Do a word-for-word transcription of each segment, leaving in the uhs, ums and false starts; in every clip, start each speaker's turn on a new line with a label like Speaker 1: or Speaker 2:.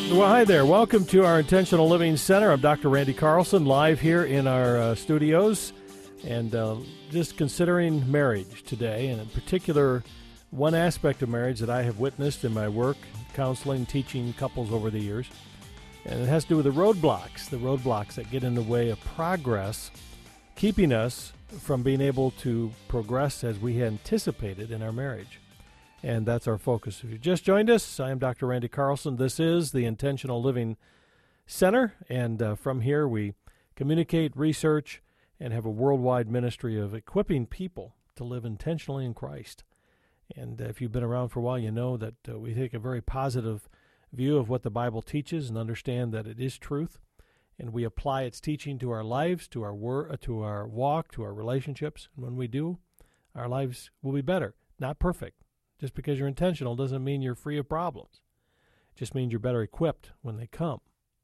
Speaker 1: Well, hi there. Welcome to our Intentional Living Center. I'm Doctor Randy Carlson, live here in our uh, studios, and uh, just considering marriage today, and in particular, one aspect of marriage that I have witnessed in my work, counseling, teaching couples over the years, and it has to do with the roadblocks, the roadblocks that get in the way of progress, keeping us from being able to progress as we had anticipated in our marriage. And that's our focus. If you just joined us, I am Doctor Randy Carlson. This is the Intentional Living Center, and uh, from here we communicate, research, and have a worldwide ministry of equipping people to live intentionally in Christ. And uh, if you've been around for a while, you know that uh, we take a very positive view of what the Bible teaches and understand that it is truth, and we apply its teaching to our lives, to our wor- uh, to our walk, to our relationships. And when we do, our lives will be better, not perfect. Just because you're intentional doesn't mean you're free of problems. It just means you're better equipped when they come.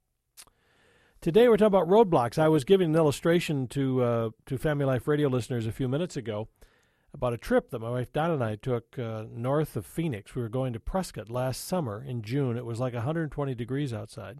Speaker 1: Today we're talking about roadblocks. I was giving an illustration to uh, to Family Life Radio listeners a few minutes ago about a trip that my wife Donna and I took uh, north of Phoenix. We were going to Prescott last summer in June. It was like one hundred twenty degrees outside.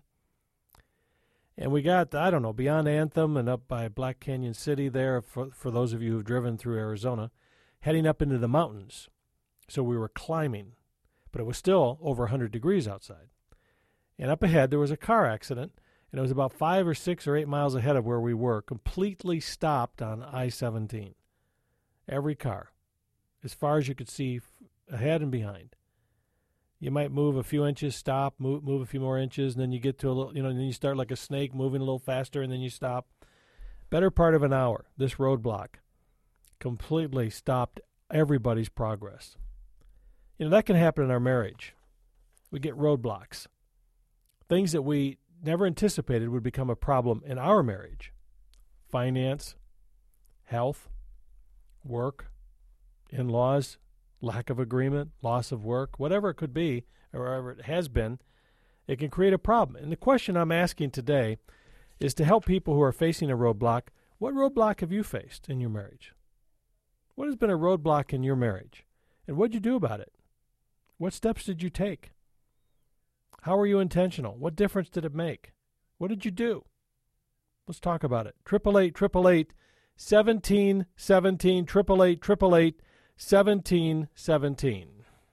Speaker 1: And we got, I don't know, beyond Anthem and up by Black Canyon City there, for, for those of you who've driven through Arizona, heading up into the mountains. So we were climbing, but it was still over one hundred degrees outside. And up ahead, there was a car accident, and it was about five or six or eight miles ahead of where we were, completely stopped on I seventeen. Every car, as far as you could see ahead and behind. You might move a few inches, stop, move, move a few more inches, and then you get to a little, you know, and then you start like a snake, moving a little faster, and then you stop. Better part of an hour, this roadblock completely stopped everybody's progress. You know, that can happen in our marriage. We get roadblocks. Things that we never anticipated would become a problem in our marriage. Finance, health, work, in-laws, lack of agreement, loss of work, whatever it could be, or whatever it has been, it can create a problem. And the question I'm asking today is to help people who are facing a roadblock. What roadblock have you faced in your marriage? What has been a roadblock in your marriage? And what did you do about it? What steps did you take? How were you intentional? What difference did it make? What did you do? Let's talk about it. Triple eight, triple eight, seventeen, seventeen, triple eight, triple eight, seventeen, seventeen.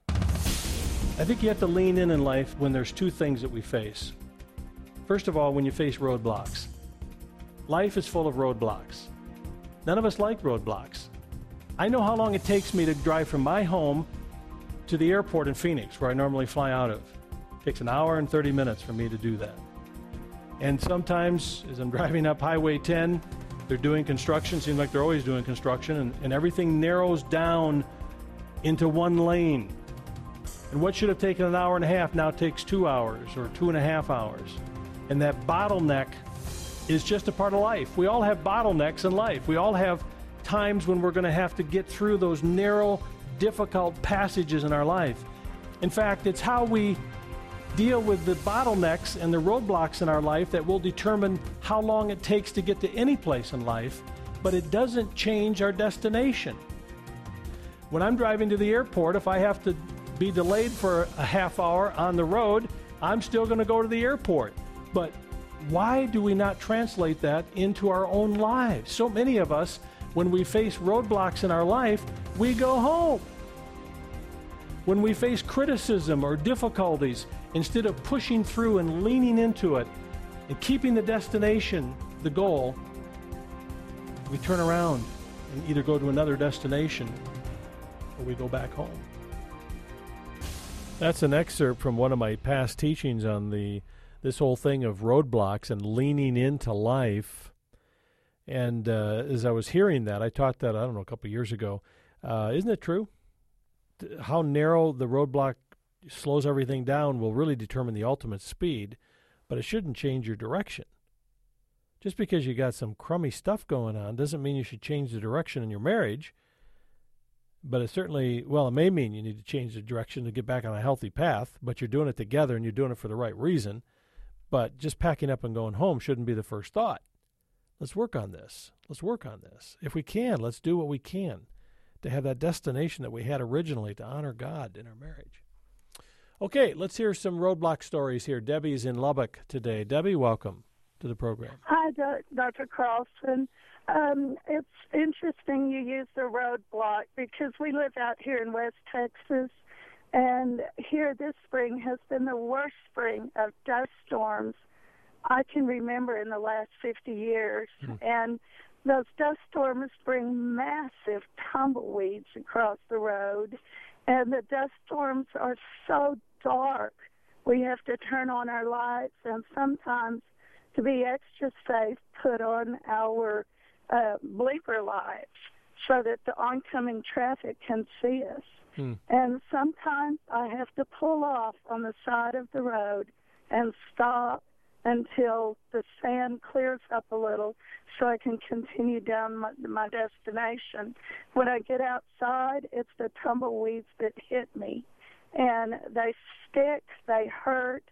Speaker 1: I think you have to lean in in life when there's two things that we face. First of all, when you face roadblocks. Life is full of roadblocks. None of us like roadblocks. I know how long it takes me to drive from my home to the airport in Phoenix, where I normally fly out of. It takes an hour and thirty minutes for me to do that. And sometimes, as I'm driving up Highway ten, they're doing construction. Seems like they're always doing construction, and, and everything narrows down into one lane. And what should have taken an hour and a half now takes two hours or two and a half hours. And that bottleneck is just a part of life. We all have bottlenecks in life. We all have times when we're going to have to get through those narrow, difficult passages in our life. In fact, it's how we deal with the bottlenecks and the roadblocks in our life that will determine how long it takes to get to any place in life, but it doesn't change our destination. When I'm driving to the airport, if I have to be delayed for a half hour on the road, I'm still going to go to the airport. But why do we not translate that into our own lives? So many of us, when we face roadblocks in our life, we go home. When we face criticism or difficulties, instead of pushing through and leaning into it and keeping the destination, the goal, we turn around and either go to another destination or we go back home. That's an excerpt from one of my past teachings on the this whole thing of roadblocks and leaning into life. And uh, as I was hearing that, I taught that, I don't know, a couple of years ago. Uh, isn't it true? How narrow the roadblock slows everything down will really determine the ultimate speed, but it shouldn't change your direction. Just because you got some crummy stuff going on doesn't mean you should change the direction in your marriage. But it certainly, well, it may mean you need to change the direction to get back on a healthy path, but you're doing it together and you're doing it for the right reason. But just packing up and going home shouldn't be the first thought. Let's work on this. Let's work on this. If we can, let's do what we can to have that destination that we had originally to honor God in our marriage. Okay, let's hear some roadblock stories here. Debbie's in Lubbock today. Debbie, welcome to the program.
Speaker 2: Hi, Doctor Carlson. Um, it's interesting you use the roadblock because we live out here in West Texas, and here this spring has been the worst spring of dust storms I can remember in the last fifty years. Hmm. And those dust storms bring massive tumbleweeds across the road, and the dust storms are so dark. We have to turn on our lights, and sometimes, to be extra safe, put on our uh, blinker lights so that the oncoming traffic can see us. Hmm. And sometimes I have to pull off on the side of the road and stop until the sand clears up a little so I can continue down my, my destination. When I get outside, it's the tumbleweeds that hit me. And they stick, they hurt,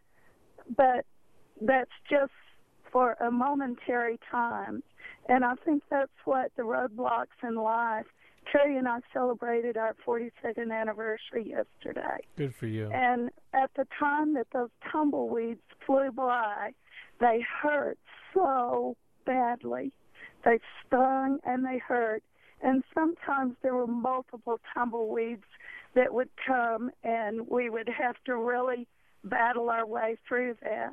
Speaker 2: but that's just for a momentary time. And I think that's what the roadblocks in life. Terry and I celebrated our forty-second anniversary yesterday.
Speaker 1: Good for you.
Speaker 2: And at the time that those tumbleweeds flew by, they hurt so badly. They stung and they hurt. And sometimes there were multiple tumbleweeds that would come, and we would have to really battle our way through that.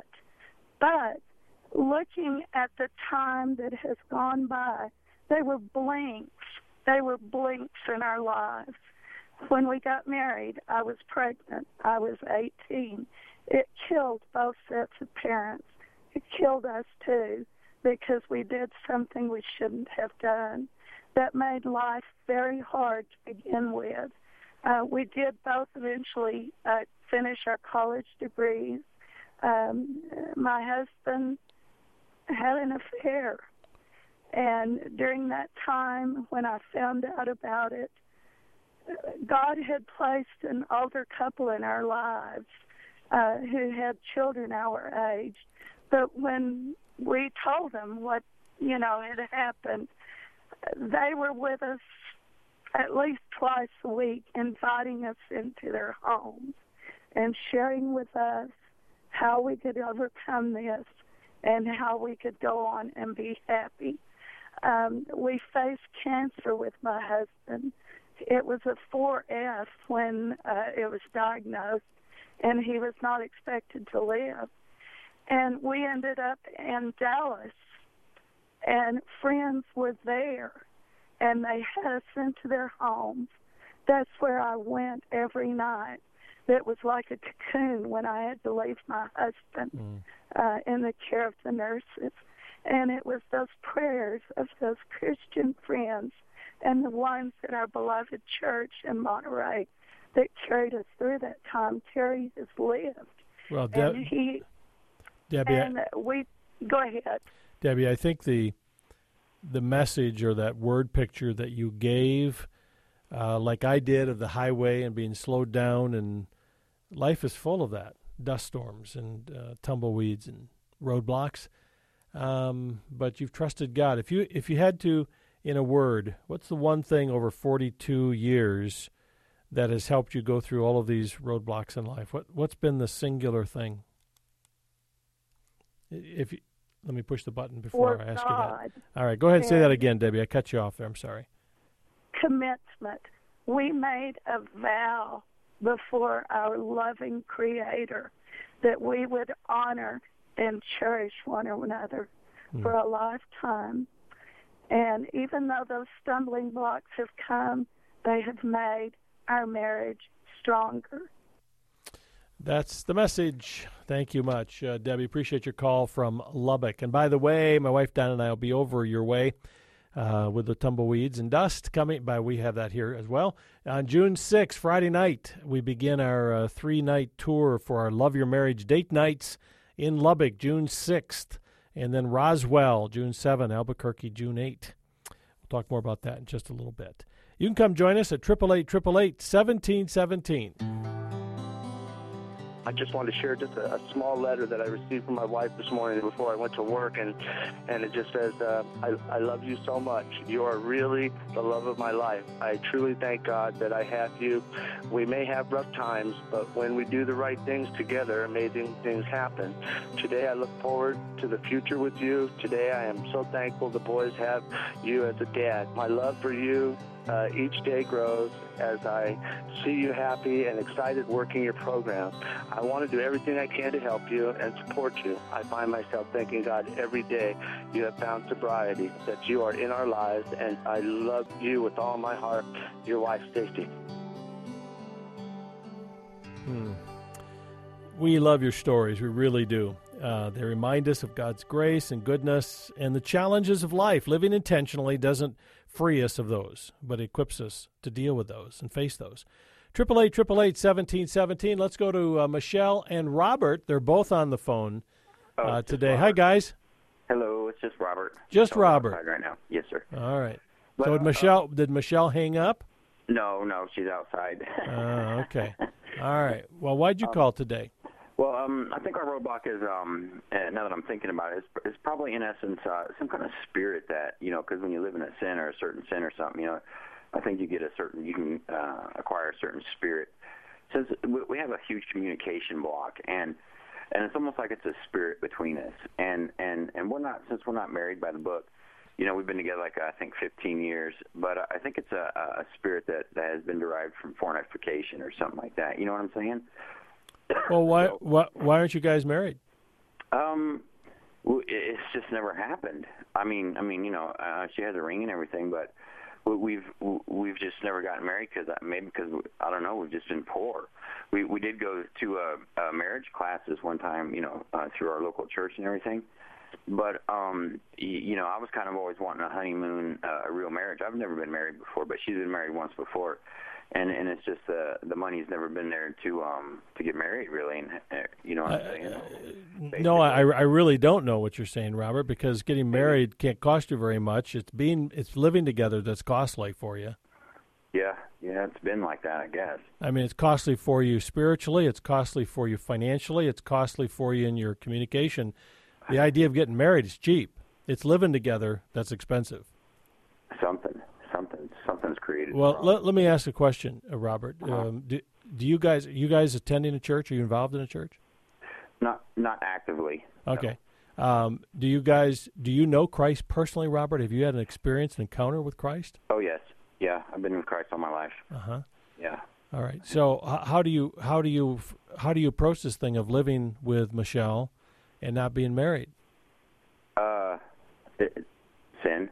Speaker 2: But looking at the time that has gone by, they were blinks. They were blinks in our lives. When we got married, I was pregnant. I was eighteen. It killed both sets of parents. It killed us, too, because we did something we shouldn't have done. That made life very hard to begin with. Uh, we did both eventually uh, finish our college degrees. Um, my husband had an affair. And during that time, when I found out about it, God had placed an older couple in our lives uh, who had children our age. But when we told them what, you know, had happened, they were with us at least twice a week, inviting us into their homes and sharing with us how we could overcome this and how we could go on and be happy. Um, we faced cancer with my husband. It was a four F when uh, it was diagnosed, and he was not expected to live. And we ended up in Dallas, and friends were there, and they had us into their homes. That's where I went every night. That was like a cocoon when I had to leave my husband mm. uh, in the care of the nurses. And it was those prayers of those Christian friends and the ones at our beloved church in Monterey that carried us through that time. Terry has lived.
Speaker 1: Well, De-
Speaker 2: and he,
Speaker 1: Debbie,
Speaker 2: and we go ahead.
Speaker 1: Debbie, I think the the message or that word picture that you gave, uh, like I did, of the highway and being slowed down, and life is full of that, dust storms and uh, tumbleweeds and roadblocks. Um, but you've trusted God. If you if you had to, in a word, what's the one thing over forty-two years that has helped you go through all of these roadblocks in life? What what's been the singular thing? If you, let me push the button before
Speaker 2: For
Speaker 1: I ask
Speaker 2: God.
Speaker 1: you that. All right, go ahead and say that again, Debbie. I cut you off there. I'm sorry.
Speaker 2: Commitment. We made a vow before our loving Creator that we would honor and cherish one another mm. for a lifetime. And even though those stumbling blocks have come, they have made our marriage stronger.
Speaker 1: That's the message. Thank you much, uh, Debbie. Appreciate your call from Lubbock. And by the way, my wife Don and I will be over your way uh, with the tumbleweeds and dust coming by. We have that here as well. On June sixth, Friday night, we begin our uh, three-night tour for our Love Your Marriage date nights in Lubbock, June sixth, and then Roswell, June seventh, Albuquerque, June eighth. We'll talk more about that in just a little bit. You can come join us at eight eight eight, eight eight eight, one seven one seven.
Speaker 3: I just wanted to share just a, a small letter that I received from my wife this morning before I went to work, and, and it just says, uh, I, I love you so much. You are really the love of my life. I truly thank God that I have you. We may have rough times, but when we do the right things together, amazing things happen. Today I look forward to the future with you. Today I am so thankful the boys have you as a dad. My love for you uh, each day grows as I see you happy and excited working your program. I want to do everything I can to help you and support you. I find myself thanking God every day you have found sobriety, that you are in our lives, and I love you with all my heart. Your wife, Stacy.
Speaker 1: Hmm. We love your stories. We really do. Uh, they remind us of God's grace and goodness and the challenges of life. Living intentionally doesn't free us of those, but equips us to deal with those and face those. Triple eight, triple eight, seventeen, seventeen. Let's go to uh, Michelle and Robert. They're both on the phone uh,
Speaker 4: oh,
Speaker 1: today.
Speaker 4: Robert.
Speaker 1: Hi, guys.
Speaker 4: Hello, it's just Robert.
Speaker 1: Just
Speaker 4: oh,
Speaker 1: Robert
Speaker 4: right now. Yes, sir.
Speaker 1: All right.
Speaker 4: But,
Speaker 1: so did
Speaker 4: uh,
Speaker 1: Michelle? Did Michelle hang up?
Speaker 4: No, no, she's outside.
Speaker 1: uh, okay. All right. Well, why'd you
Speaker 4: um,
Speaker 1: call today?
Speaker 4: Well, um, I think our roadblock is, um, uh, now that I'm thinking about it, is, is probably in essence uh, some kind of spirit that, you know, because when you live in a sin or a certain sin or something, you know, I think you get a certain, you can uh, acquire a certain spirit. Since we have a huge communication block, and and it's almost like it's a spirit between us, and and and we're not, since we're not married by the book, you know, we've been together like I think fifteen years, but I think it's a, a spirit that, that has been derived from fornication or something like that. You know what I'm saying?
Speaker 1: Well, why
Speaker 4: so,
Speaker 1: why why aren't you guys married?
Speaker 4: Um, it's just never happened. I mean, I mean, you know, uh, she has a ring and everything, but we've we've just never gotten married because maybe because I don't know, we've just been poor. We we did go to a, a marriage classes one time, you know, uh, through our local church and everything. But um, you, you know, I was kind of always wanting a honeymoon, uh, a real marriage. I've never been married before, but she's been married once before. And and it's just uh, the money's never been there to um to get married, really. And uh, you know what I'm saying?
Speaker 1: Uh, no, I I really don't know what you're saying, Robert. Because getting married can't cost you very much. It's being it's living together that's costly for you.
Speaker 4: Yeah, yeah, it's been like that, I guess.
Speaker 1: I mean, it's costly for you spiritually. It's costly for you financially. It's costly for you in your communication. The idea of getting married is cheap. It's living together that's expensive.
Speaker 4: Something. Something, something's created.
Speaker 1: Well, let, let me ask a question, uh, Robert.
Speaker 4: Uh-huh.
Speaker 1: Um, do, do you guys, are you guys attending a church? Are you involved in a church?
Speaker 4: Not, not actively.
Speaker 1: Okay. No. Um, do you guys, do you know Christ personally, Robert? Have you had an experience, an encounter with Christ?
Speaker 4: Oh yes, yeah. I've been with Christ all my life.
Speaker 1: Uh huh.
Speaker 4: Yeah.
Speaker 1: All right. So, h- how do you, how do you, how do you approach this thing of living with Michelle and not being married?
Speaker 4: Uh, it, sin.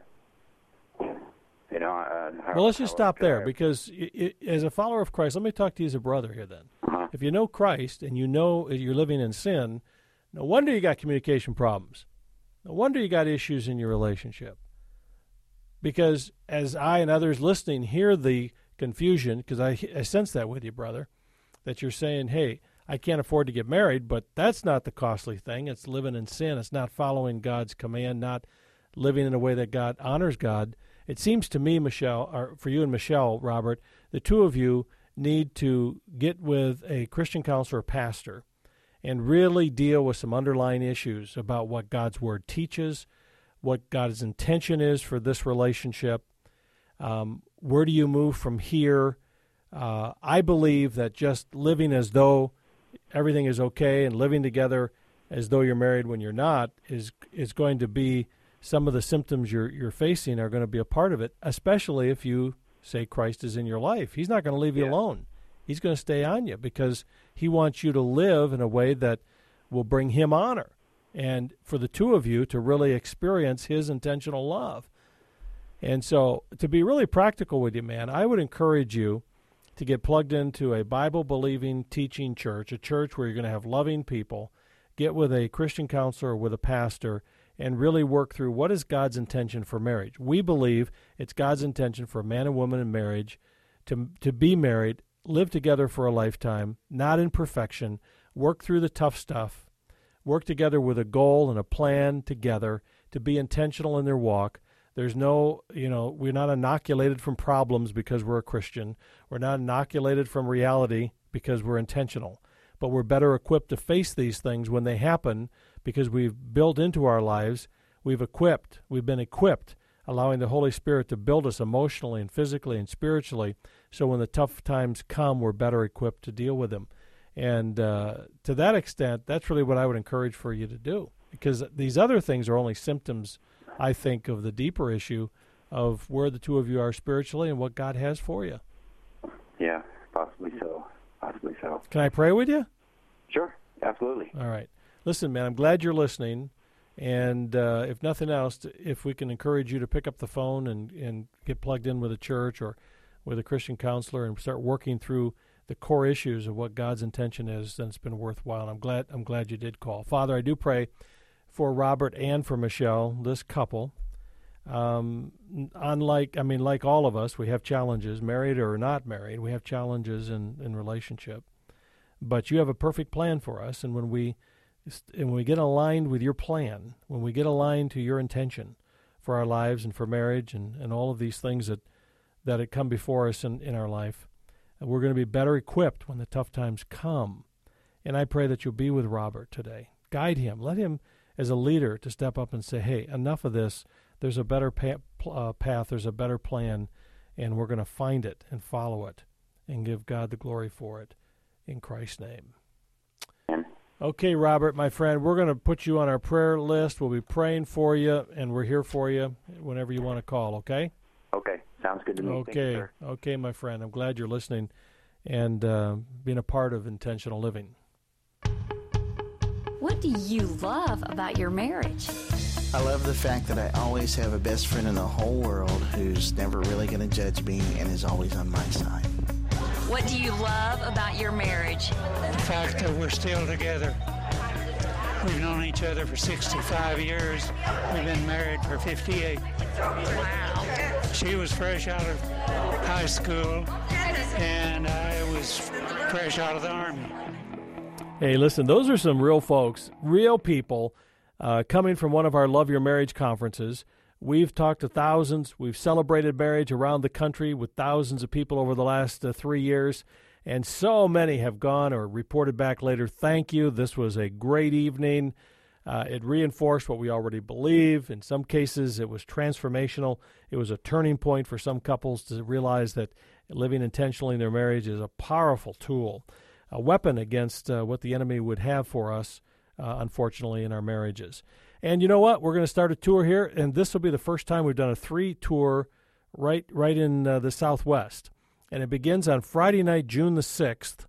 Speaker 4: You know, uh, how,
Speaker 1: well, let's just stop there
Speaker 4: I,
Speaker 1: because it, it, as a follower of Christ, let me talk to you as a brother here then.
Speaker 4: Uh-huh.
Speaker 1: If you know Christ and you know you're living in sin, no wonder you got communication problems. No wonder you got issues in your relationship. Because as I and others listening hear the confusion, because I, I sense that with you, brother, that you're saying, hey, I can't afford to get married, but that's not the costly thing. It's living in sin. It's not following God's command, not living in a way that God honors God. It seems to me, Michelle, or for you and Michelle, Robert, the two of you need to get with a Christian counselor or pastor and really deal with some underlying issues about what God's Word teaches, what God's intention is for this relationship. Um, where do you move from here? Uh, I believe that just living as though everything is okay and living together as though you're married when you're not is is going to be some of the symptoms you're you're facing are going to be a part of it, especially if you say Christ is in your life. He's not going to leave you
Speaker 4: yeah.
Speaker 1: alone. He's going to stay on you because he wants you to live in a way that will bring him honor and for the two of you to really experience his intentional love. And so to be really practical with you, man, I would encourage you to get plugged into a Bible-believing teaching church, a church where you're going to have loving people, get with a Christian counselor or with a pastor, and really work through what is God's intention for marriage. We believe it's God's intention for a man and woman in marriage to to be married, live together for a lifetime, not in perfection, work through the tough stuff, work together with a goal and a plan together to be intentional in their walk. There's no, you know, we're not inoculated from problems because we're a Christian. We're not inoculated from reality because we're intentional. but we're better equipped to face these things when they happen because we've built into our lives, we've equipped, we've been equipped, allowing the Holy Spirit to build us emotionally and physically and spiritually, so when the tough times come, we're better equipped to deal with them. And uh, to that extent, that's really what I would encourage for you to do, because these other things are only symptoms, I think, of the deeper issue of where the two of you are spiritually and what God has for you.
Speaker 4: Yeah, possibly so. Possibly so.
Speaker 1: Can I pray with you?
Speaker 4: Sure, absolutely.
Speaker 1: All right. Listen, man, I'm glad you're listening. And uh, if nothing else, if we can encourage you to pick up the phone and, and get plugged in with a church or with a Christian counselor and start working through the core issues of what God's intention is, then it's been worthwhile. I'm glad I'm glad you did call. Father, I do pray for Robert and for Michelle, this couple. Um, unlike, I mean, like all of us, we have challenges, married or not married. We have challenges in, in relationship. But you have a perfect plan for us, and when we and when we get aligned with your plan, when we get aligned to your intention for our lives and for marriage and, and all of these things that, that had come before us in, in our life, we're going to be better equipped when the tough times come. And I pray that you'll be with Robert today. Guide him. Let him, as a leader, to step up and say, hey, enough of this. There's a better pa- uh, path. There's a better plan, and we're going to find it and follow it and give God the glory for it in Christ's name. Okay, Robert, my friend, we're going to put you on our prayer list. We'll be praying for you, and we're here for you whenever you want to call, okay?
Speaker 4: Okay, sounds good to me.
Speaker 1: Okay,
Speaker 4: Thank you, sir.
Speaker 1: Okay, my friend. I'm glad you're listening and uh, being a part of intentional living.
Speaker 5: What do you love about your marriage?
Speaker 6: I love the fact that I always have a best friend in the whole world who's never really going to judge me and is always on my side.
Speaker 5: What do you love about your marriage?
Speaker 7: The fact that we're still together. We've known each other for sixty-five years. We've been married for fifty-eight. Wow. She was fresh out of high school, and I was fresh out of the Army.
Speaker 1: Hey, listen, those are some real folks, real people uh, coming from one of our Love Your Marriage conferences. We've talked to thousands. We've celebrated marriage around the country with thousands of people over the last uh, three years, and so many have gone or reported back later, thank you. This was a great evening. Uh, it reinforced what we already believe. In some cases, it was transformational. It was a turning point for some couples to realize that living intentionally in their marriage is a powerful tool, a weapon against uh, what the enemy would have for us, uh, unfortunately, in our marriages. And you know what? We're going to start a tour here, and this will be the first time we've done a three-tour right right in uh, the Southwest. And it begins on Friday night, June the sixth.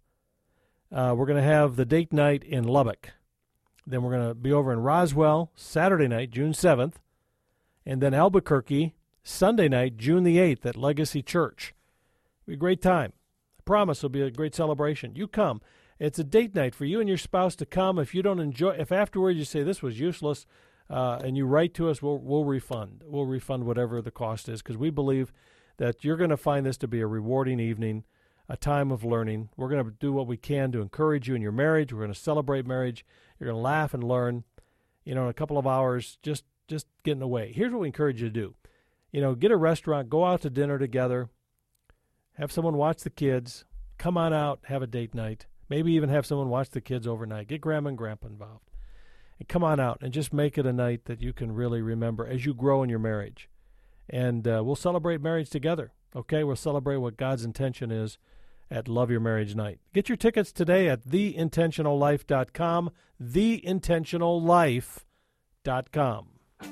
Speaker 1: Uh, we're going to have the date night in Lubbock. Then we're going to be over in Roswell Saturday night, June seventh. And then Albuquerque Sunday night, June the eighth at Legacy Church. It'll be a great time. I promise it'll be a great celebration. You come. It's a date night for you and your spouse to come. If you don't enjoy, if afterwards you say this was useless, uh, and you write to us, we'll we'll refund. We'll refund whatever the cost is, because we believe that you're going to find this to be a rewarding evening, a time of learning. We're going to do what we can to encourage you in your marriage. We're going to celebrate marriage. You're going to laugh and learn. You know, in a couple of hours, just just getting away. Here's what we encourage you to do. You know, get a restaurant, go out to dinner together, have someone watch the kids, come on out, have a date night. Maybe even have someone watch the kids overnight. Get grandma and grandpa involved. And come on out and just make it a night that you can really remember as you grow in your marriage. And uh, we'll celebrate marriage together, okay? We'll celebrate what God's intention is at Love Your Marriage Night. Get your tickets today at the intentional life dot com, the intentional life dot com.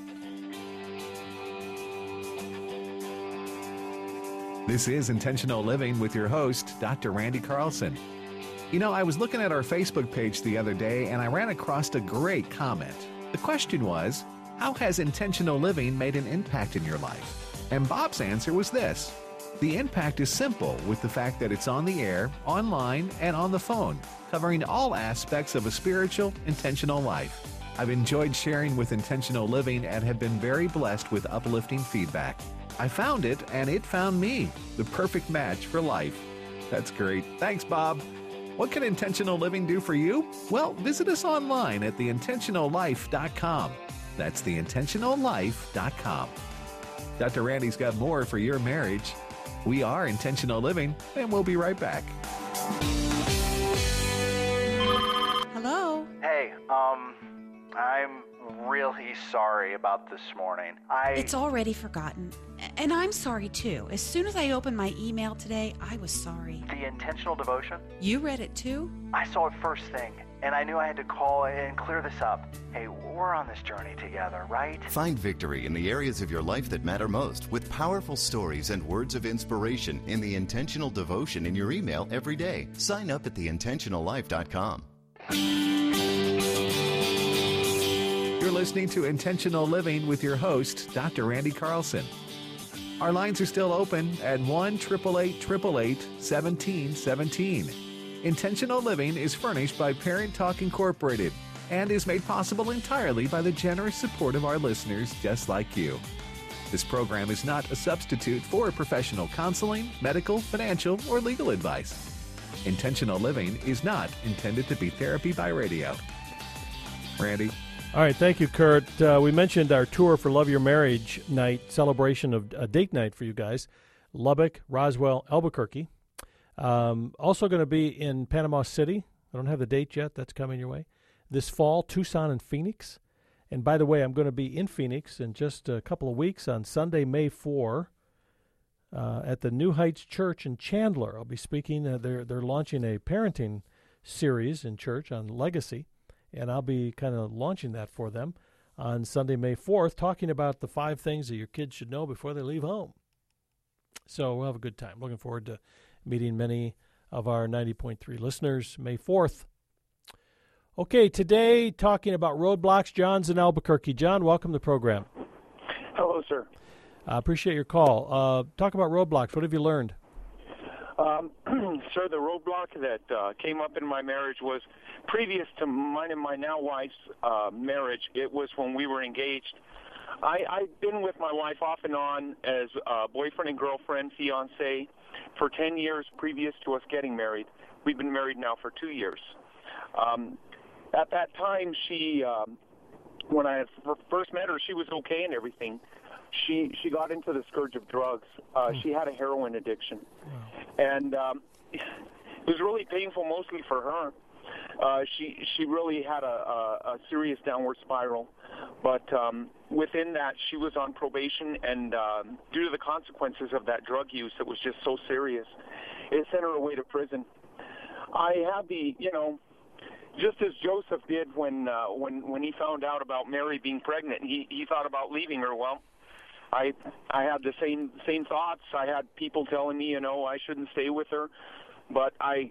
Speaker 8: This is Intentional Living with your host, Doctor Randy Carlson. You know, I was looking at our Facebook page the other day, and I ran across a great comment. The question was, how has intentional living made an impact in your life? And Bob's answer was this. The impact is simple, with the fact that it's on the air, online, and on the phone, covering all aspects of a spiritual, intentional life. I've enjoyed sharing with Intentional Living and have been very blessed with uplifting feedback. I found it, and it found me, the perfect match for life. That's great. Thanks, Bob. What can Intentional Living do for you? Well, visit us online at the intentional life dot com. That's the intentional life dot com. Doctor Randy's got more for your marriage. We are Intentional Living, and we'll be right back.
Speaker 9: Hello?
Speaker 10: Hey, um, I'm really sorry about this morning. I...
Speaker 9: It's already forgotten. And I'm sorry, too. As soon as I opened my email today, I was sorry.
Speaker 10: The intentional devotion?
Speaker 9: You read it, too?
Speaker 10: I saw it first thing, and I knew I had to call and clear this up. Hey, we're on this journey together, right?
Speaker 11: Find victory in the areas of your life that matter most with powerful stories and words of inspiration in the intentional devotion in your email every day. Sign up at the intentional life dot com.
Speaker 8: You're listening to Intentional Living with your host, Doctor Randy Carlson. Our lines are still open at one eight eight eight, eight eight eight, one seven one seven. Intentional Living is furnished by Parent Talk Incorporated and is made possible entirely by the generous support of our listeners just like you. This program is not a substitute for professional counseling, medical, financial, or legal advice. Intentional Living is not intended to be therapy by radio. Randy?
Speaker 1: All right, thank you, Kurt. Uh, we mentioned our tour for Love Your Marriage night, celebration of a date night for you guys. Lubbock, Roswell, Albuquerque. Um, also going to be in Panama City. I don't have the date yet. That's coming your way. This fall, Tucson and Phoenix. And by the way, I'm going to be in Phoenix in just a couple of weeks on Sunday, May fourth, uh, at the New Heights Church in Chandler. I'll be speaking. Uh, they're, they're launching a parenting series in church on legacy. And I'll be kind of launching that for them on Sunday, May fourth, talking about the five things that your kids should know before they leave home. So we'll have a good time. Looking forward to meeting many of our ninety point three listeners May fourth. Okay, today talking about roadblocks. John's in Albuquerque. John, welcome to the program.
Speaker 12: Hello, sir.
Speaker 1: I uh, appreciate your call. Uh, talk about roadblocks. What have you learned?
Speaker 12: Um, sir, the roadblock that uh, came up in my marriage was previous to mine and my now wife's uh, marriage. It was when we were engaged. I, I've been with my wife off and on as uh, boyfriend and girlfriend, fiance, for ten years previous to us getting married. We've been married now for two years. Um, at that time, she, um, when I first met her, she was okay and everything. She she got into the scourge of drugs. Uh, she had a heroin addiction. And um, it was really painful, mostly for her. Uh, she she really had a, a, a serious downward spiral. But um, within that, she was on probation, and um, due to the consequences of that drug use that was just so serious, it sent her away to prison. I had the, you know, just as Joseph did when uh, when when he found out about Mary being pregnant, he, he thought about leaving her. Well, I I had the same same thoughts. I had people telling me, you know, I shouldn't stay with her, but I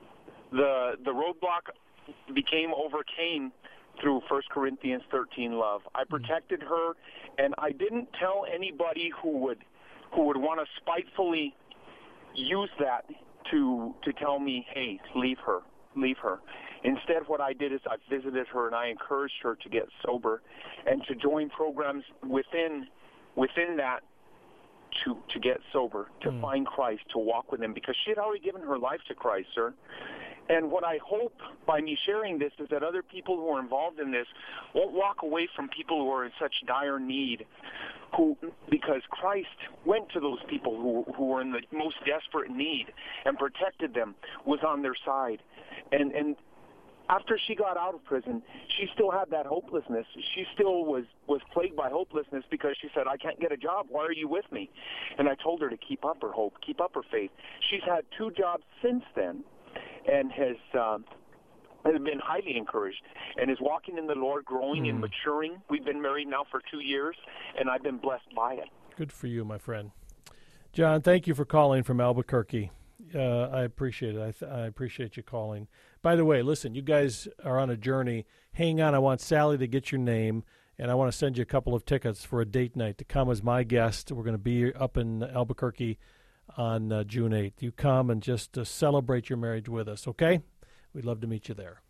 Speaker 12: the the roadblock became overcame through First Corinthians thirteen love. I protected her, and I didn't tell anybody who would who would want to spitefully use that to to tell me, hey, leave her, leave her. Instead, what I did is I visited her and I encouraged her to get sober and to join programs within within that to to get sober, to mm. find Christ, to walk with him, because she had already given her life to Christ, sir. And what I hope by me sharing this is that other people who are involved in this won't walk away from people who are in such dire need, who because Christ went to those people who who were in the most desperate need and protected them, was on their side. And and after she got out of prison, she still had that hopelessness. She still was, was plagued by hopelessness because she said, I can't get a job. Why are you with me? And I told her to keep up her hope, keep up her faith. She's had two jobs since then and has um, has been highly encouraged and is walking in the Lord, growing mm. and maturing. We've been married now for two years, and I've been blessed by it.
Speaker 1: Good for you, my friend. John, thank you for calling from Albuquerque. Uh, I appreciate it. I, th- I appreciate you calling. By the way, listen, you guys are on a journey. Hang on. I want Sally to get your name, and I want to send you a couple of tickets for a date night to come as my guest. We're going to be up in Albuquerque on uh, June eighth. You come and just uh, celebrate your marriage with us, okay? We'd love to meet you there.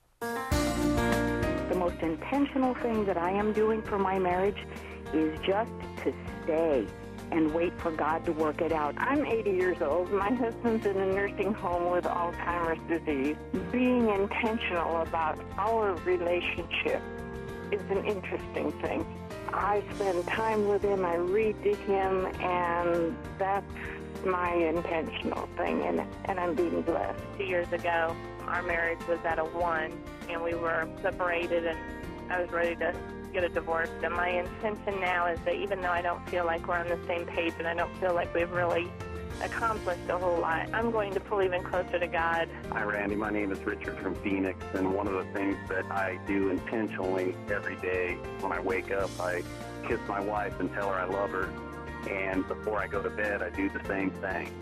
Speaker 13: The most intentional thing that I am doing for my marriage is just to stay and wait for God to work it out. I'm eighty years old. My husband's in a nursing home with Alzheimer's disease. Being intentional about our relationship is an interesting thing. I spend time with him, I read to him, and that's my intentional thing, and, and I'm being blessed.
Speaker 14: Two years ago, our marriage was at a one, and we were separated, and I was ready to get a divorce. And my intention now is that even though I don't feel like we're on the same page and I don't feel like we've really accomplished a whole lot, I'm going to pull even closer to God.
Speaker 15: Hi, Randy. My name is Richard from Phoenix, and one of the things that I do intentionally every day when I wake up, I kiss my wife and tell her I love her, and before I go to bed, I do the same thing.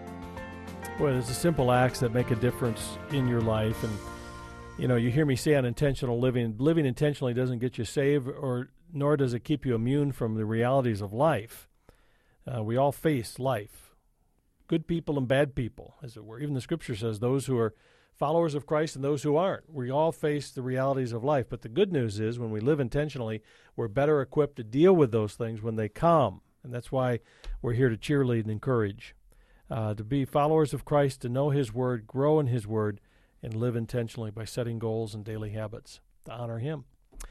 Speaker 1: Well, there's the simple acts that make a difference in your life, and you know, you hear me say on intentional living, living intentionally doesn't get you saved, or nor does it keep you immune from the realities of life. Uh, we all face life, good people and bad people, as it were. Even the Scripture says those who are followers of Christ and those who aren't. We all face the realities of life. But the good news is when we live intentionally, we're better equipped to deal with those things when they come. And that's why we're here to cheerlead and encourage, uh, to be followers of Christ, to know His Word, grow in His Word, and live intentionally by setting goals and daily habits to honor Him.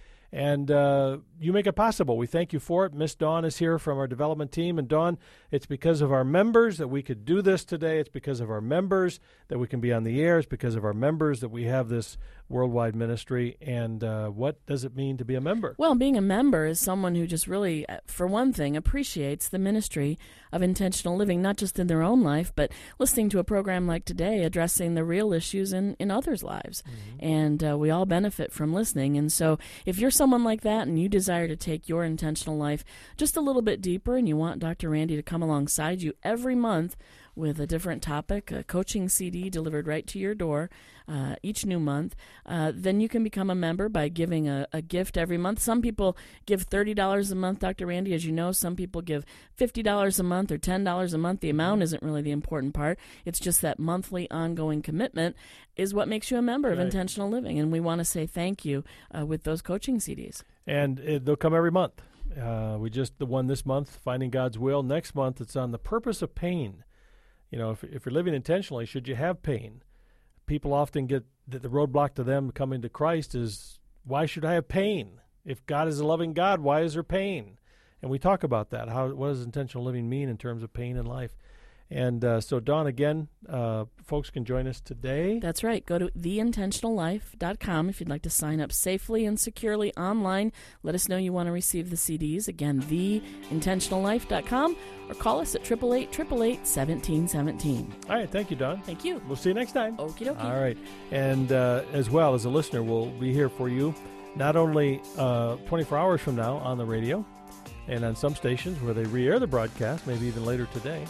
Speaker 1: And uh, you make it possible. We thank you for it. Miss Dawn is here from our development team. And Dawn, it's because of our members that we could do this today. It's because of our members that we can be on the air. It's because of our members that we have this worldwide ministry. And uh, what does it mean to be a member?
Speaker 16: Well, being a member is someone who just really, for one thing, appreciates the ministry of intentional living, not just in their own life, but listening to a program like today addressing the real issues in, in others' lives. Mm-hmm. And uh, we all benefit from listening. And so if you're someone like that and you desire to take your intentional life just a little bit deeper and you want Doctor Randy to come alongside you every month with a different topic, a coaching C D delivered right to your door uh, each new month, uh, then you can become a member by giving a, a gift every month. Some people give thirty dollars a month, Doctor Randy, as you know. Some people give fifty dollars a month or ten dollars a month. The amount isn't really the important part. It's just that monthly ongoing commitment is what makes you a member right. of Intentional Living. And we want to say thank you uh, with those coaching C Ds.
Speaker 1: And it, they'll come every month. Uh, we just, the one this month, Finding God's Will. Next month, it's on the purpose of pain. You know, if, if you're living intentionally, should you have pain? People often get the, the roadblock to them coming to Christ is, why should I have pain? If God is a loving God, why is there pain? And we talk about that. How what does intentional living mean in terms of pain in life? And uh, so, Dawn, again, uh, folks can join us today.
Speaker 16: That's right. Go to the intentional life dot com if you'd like to sign up safely and securely online. Let us know you want to receive the C Ds. Again, the intentional life dot com, or call us at eight eight eight, eight eight eight, one seven one seven.
Speaker 1: All right. Thank you, Dawn.
Speaker 16: Thank you.
Speaker 1: We'll see you next time.
Speaker 16: Okie dokie.
Speaker 1: All right. And uh, as well, as a listener, we'll be here for you not only uh, twenty-four hours from now on the radio and on some stations where they re-air the broadcast, maybe even later today,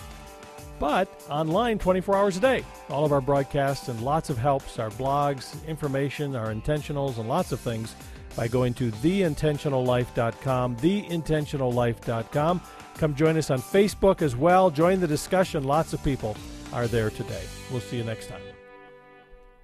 Speaker 1: but online twenty-four hours a day. All of our broadcasts and lots of helps, our blogs, information, our intentionals, and lots of things by going to the intentional life dot com, the intentional life dot com. Come join us on Facebook as well. Join the discussion. Lots of people are there today. We'll see you next time.